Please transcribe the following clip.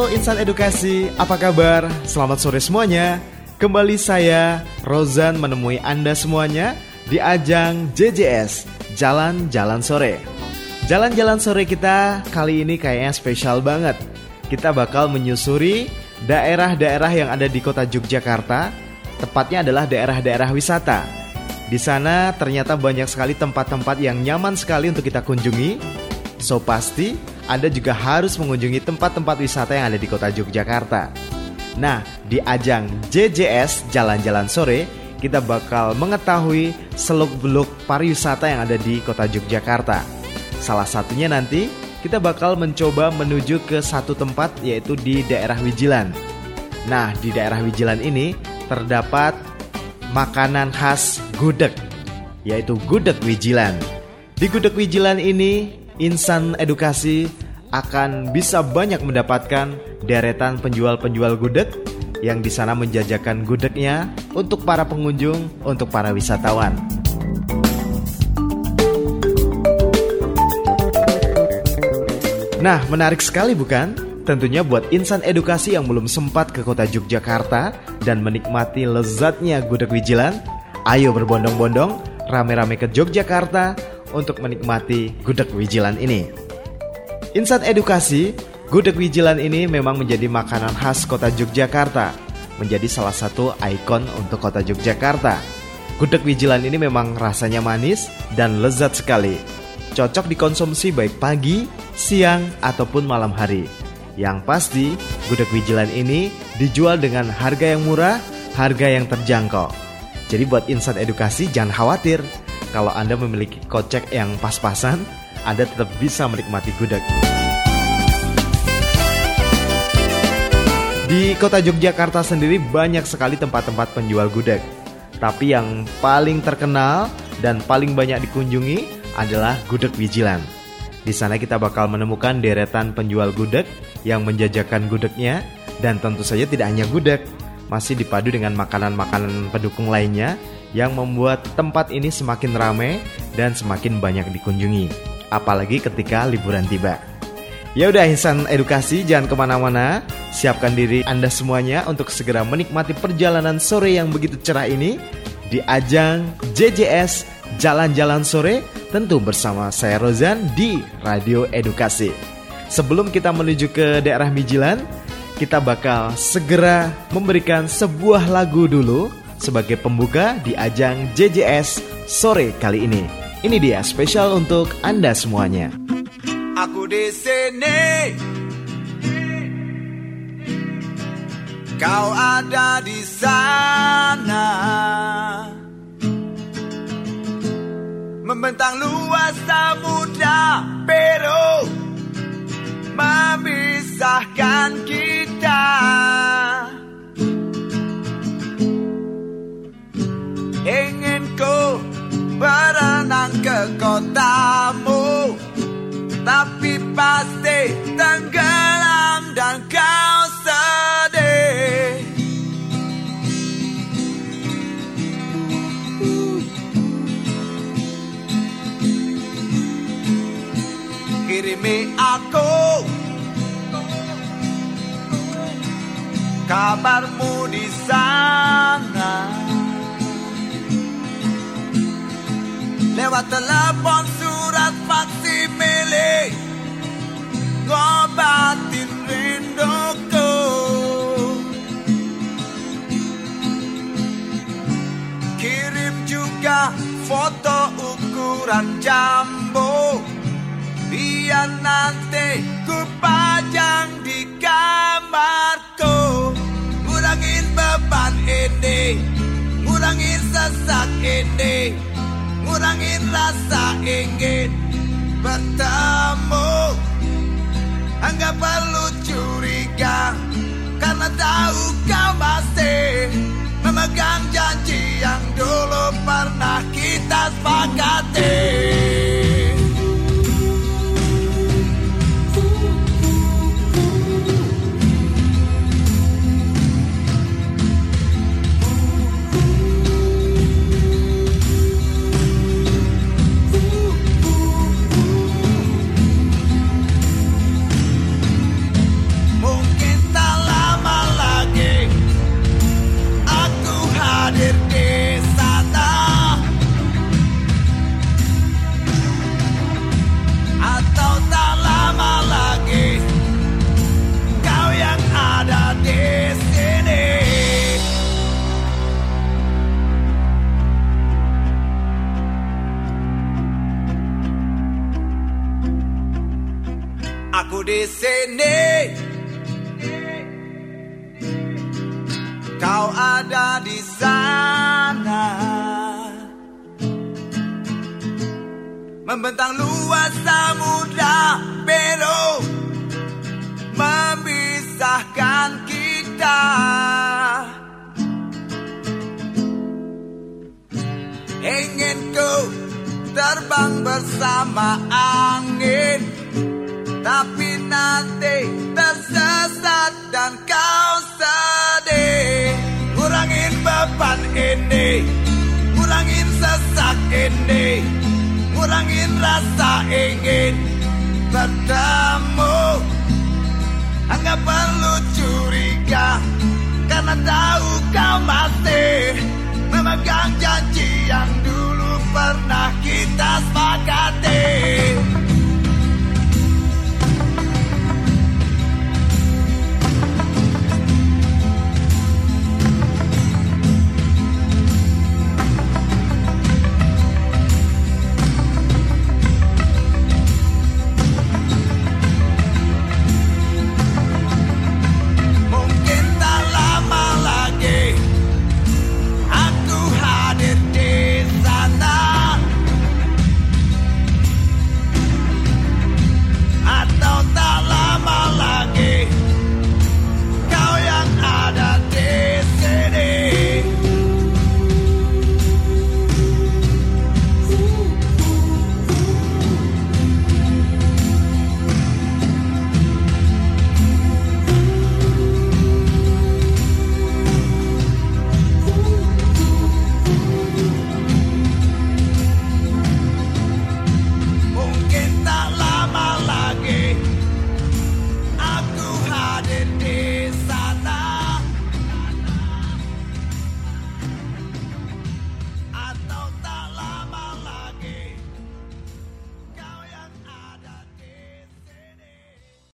Halo Insan Edukasi, apa kabar? Selamat sore semuanya. Kembali saya, Rozan, menemui Anda semuanya di ajang JJS, Jalan-Jalan Sore. Jalan-Jalan Sore kita kali ini kayaknya spesial banget. Kita bakal menyusuri daerah-daerah yang ada di kota Yogyakarta. Tepatnya adalah daerah-daerah wisata. Di sana ternyata banyak sekali tempat-tempat yang nyaman sekali untuk kita kunjungi. So pasti Anda juga harus mengunjungi tempat-tempat wisata yang ada di kota Yogyakarta. Nah, di ajang JJS Jalan-Jalan Sore, kita bakal mengetahui seluk-beluk pariwisata yang ada di kota Yogyakarta. Salah satunya nanti kita bakal mencoba menuju ke satu tempat, yaitu di daerah Wijilan. Nah, di daerah Wijilan ini terdapat makanan khas gudeg, yaitu gudeg Wijilan. Di gudeg Wijilan ini, Insan Edukasi akan bisa banyak mendapatkan deretan penjual-penjual gudeg yang di sana menjajakan gudegnya untuk para pengunjung, untuk para wisatawan. Nah, menarik sekali bukan? Tentunya buat Insan Edukasi yang belum sempat ke kota Yogyakarta dan menikmati lezatnya gudeg Wijilan, ayo berbondong-bondong rame-rame ke Yogyakarta untuk menikmati gudeg Wijilan ini. Insan Edukasi, gudeg Wijilan ini memang menjadi makanan khas kota Yogyakarta, menjadi salah satu ikon untuk kota Yogyakarta. Gudeg Wijilan ini memang rasanya manis dan lezat sekali. Cocok dikonsumsi baik pagi, siang, ataupun malam hari. Yang pasti, gudeg Wijilan ini dijual dengan harga yang murah, harga yang terjangkau. Jadi buat Insan Edukasi jangan khawatir. Kalau Anda memiliki kocek yang pas-pasan, Anda tetap bisa menikmati gudeg. Di kota Yogyakarta sendiri banyak sekali tempat-tempat penjual gudeg. Tapi yang paling terkenal dan paling banyak dikunjungi adalah gudeg Wijilan. Di sana kita bakal menemukan deretan penjual gudeg yang menjajakan gudegnya, dan tentu saja tidak hanya gudeg, masih dipadu dengan makanan-makanan pendukung lainnya yang membuat tempat ini semakin ramai dan semakin banyak dikunjungi, apalagi ketika liburan tiba. Ya udah Insan Edukasi, jangan kemana-mana, siapkan diri Anda semuanya untuk segera menikmati perjalanan sore yang begitu cerah ini di ajang JJS Jalan-Jalan Sore, tentu bersama saya Rozan di Radio Edukasi. Sebelum kita menuju ke daerah Wijilan, kita bakal segera memberikan sebuah lagu dulu sebagai pembuka di ajang JJS Sore kali ini. Ini dia spesial untuk Anda semuanya. Aku di sini, kau ada di sana, membentang luas samudra biru memisahkan kita. Ingin ku berenang ke kotamu, tapi pasti tenggelam dan kau sedih. Kirimi aku kabarmu di sana, lewat telepon, surat, faksimile, ngobatin rinduku. Kirim juga foto ukuran jambu, biar nanti ku pajang di kamarku. Ngurangin beban ini, ngurangin sesak ini, ngurangin rasa ingin bertemu. Enggak perlu curiga, karena tahu kau masih memegang janji yang dulu pernah kita sepakati. Mungkin di sini, kau ada di sana, membentang luas samudra biru memisahkan kita. Ingin ku terbang bersama angin, tapi nanti tersesat dan kau sedih. Kurangin beban ini, kurangin sesak ini, kurangin rasa ingin bertemu. Anggap perlu curiga, karena tahu kau masih memegang janji yang dulu pernah kita sepakati.